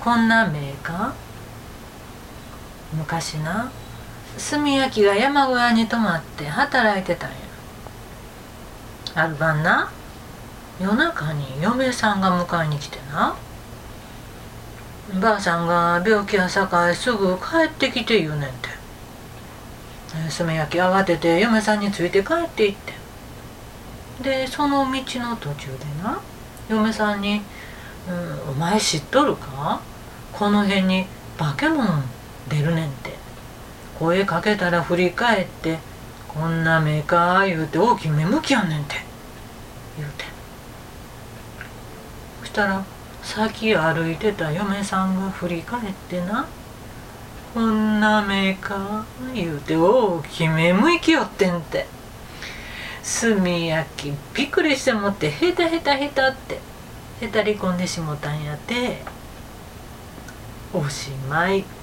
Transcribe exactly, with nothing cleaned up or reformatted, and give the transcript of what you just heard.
こんな目か。昔な炭焼きが山小屋に泊まって働いてたんや。ある晩な、夜中に嫁さんが迎えに来てな、ばあさんが病気やさかいすぐ帰ってきて言うねんて。炭焼き慌てて嫁さんについて帰っていって、でその道の途中でな、嫁さんに「うん、お前知っとるか、この辺に化け物出るねんて。声かけたら振り返って『こんな目か』言うて大きい目向きやんねんて」言うて。そしたら先歩いてた嫁さんが振り返ってな「こんな目か」言うて大きい目向きよってんて。炭焼きびっくりしてもってヘタヘタヘタってへたり込んでしもたんやて。おしまい。